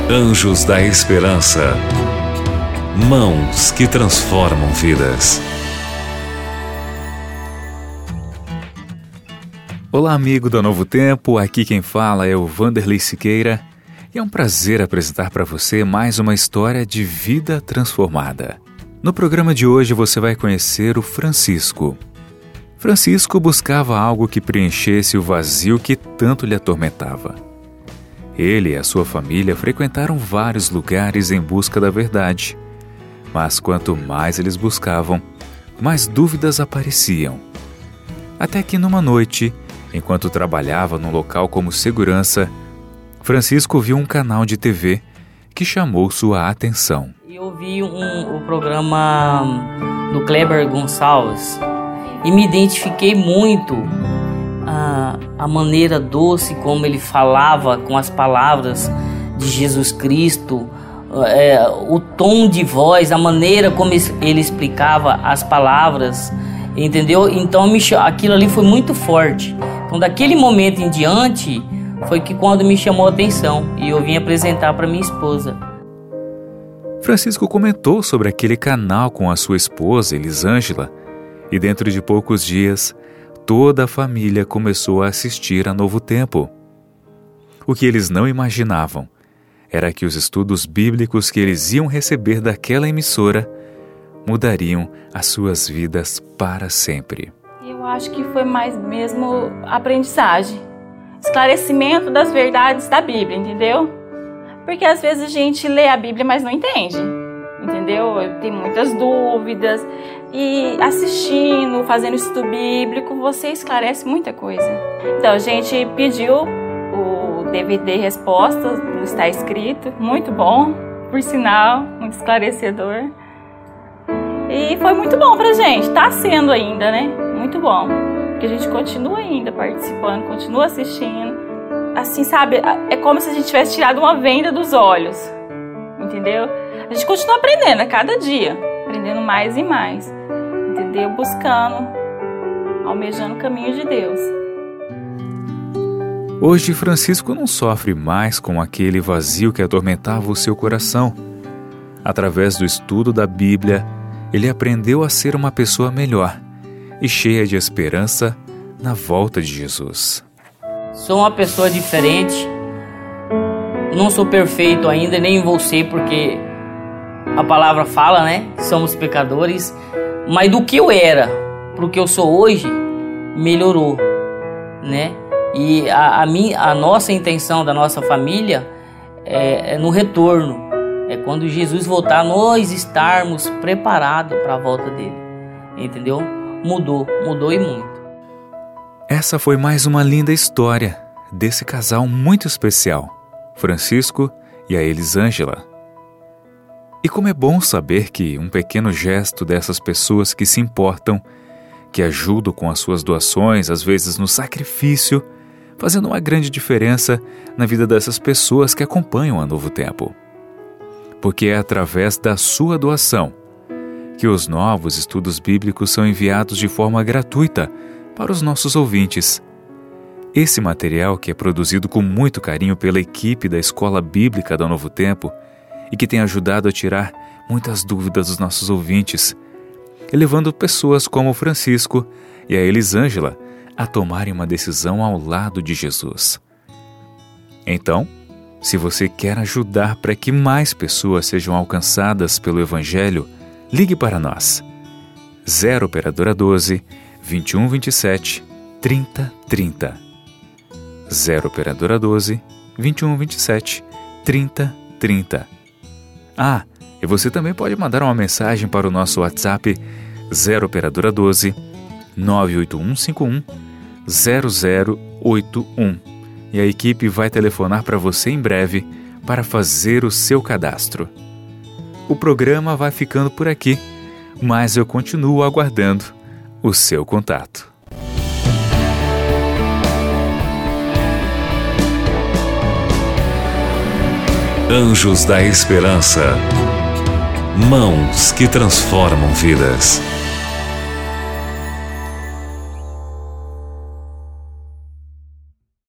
Anjos da Esperança. Mãos que transformam vidas. Olá, amigo do Novo Tempo, aqui quem fala é o Vanderlei Siqueira e é um prazer apresentar para você mais uma história de vida transformada. No programa de hoje você vai conhecer o Francisco. Francisco buscava algo que preenchesse o vazio que tanto lhe atormentava. Ele e a sua família frequentaram vários lugares em busca da verdade, mas quanto mais eles buscavam, mais dúvidas apareciam. Até que numa noite, enquanto trabalhava num local como segurança, Francisco viu um canal de TV que chamou sua atenção. Eu vi o programa do Kleber Gonçalves e me identifiquei muito a maneira doce como ele falava com as palavras de Jesus Cristo, o tom de voz, a maneira como ele explicava as palavras, entendeu? Então aquilo ali foi muito forte. Então daquele momento em diante foi que quando me chamou a atenção e eu vim apresentar para minha esposa. Francisco comentou sobre aquele canal com a sua esposa, Elisângela, e dentro de poucos dias, toda a família começou a assistir a Novo Tempo. O que eles não imaginavam era que os estudos bíblicos que eles iam receber daquela emissora mudariam as suas vidas para sempre. Eu acho que foi mais mesmo aprendizagem, esclarecimento das verdades da Bíblia, entendeu? Porque às vezes a gente lê a Bíblia, mas não entende, entendeu? Tem muitas dúvidas e assistindo, fazendo estudo bíblico, você esclarece muita coisa. Então a gente pediu o DVD Respostas, não está escrito, muito bom, por sinal, muito esclarecedor. E foi muito bom pra gente, tá sendo ainda, né? Muito bom, porque a gente continua ainda participando, continua assistindo. Assim, sabe, é como se a gente tivesse tirado uma venda dos olhos, entendeu? A gente continua aprendendo a cada dia, aprendendo mais e mais, entendeu? Buscando, almejando o caminho de Deus. Hoje, Francisco não sofre mais com aquele vazio que atormentava o seu coração. Através do estudo da Bíblia, ele aprendeu a ser uma pessoa melhor e cheia de esperança na volta de Jesus. Sou uma pessoa diferente, não sou perfeito ainda, nem vou ser, porque a palavra fala, né? Somos pecadores, mas do que eu era para o que eu sou hoje, melhorou, né? E a nossa intenção da nossa família é no retorno, é quando Jesus voltar, nós estarmos preparados para a volta dele, entendeu? Mudou e muito. Essa foi mais uma linda história desse casal muito especial, Francisco e a Elisângela. E como é bom saber que um pequeno gesto dessas pessoas que se importam, que ajudam com as suas doações, às vezes no sacrifício, fazendo uma grande diferença na vida dessas pessoas que acompanham a Novo Tempo. Porque é através da sua doação que os novos estudos bíblicos são enviados de forma gratuita para os nossos ouvintes. Esse material, que é produzido com muito carinho pela equipe da Escola Bíblica do Novo Tempo e que tem ajudado a tirar muitas dúvidas dos nossos ouvintes, elevando pessoas como o Francisco e a Elisângela a tomarem uma decisão ao lado de Jesus. Então, se você quer ajudar para que mais pessoas sejam alcançadas pelo Evangelho, ligue para nós. 0 Operadora 12 21 27 30 30. 0 Operadora 12 21 27 30 30. E você também pode mandar uma mensagem para o nosso WhatsApp 0 Operadora 12 98151 0081. E a equipe vai telefonar para você em breve para fazer o seu cadastro. O programa vai ficando por aqui, mas eu continuo aguardando o seu contato. Anjos da Esperança. Mãos que transformam vidas.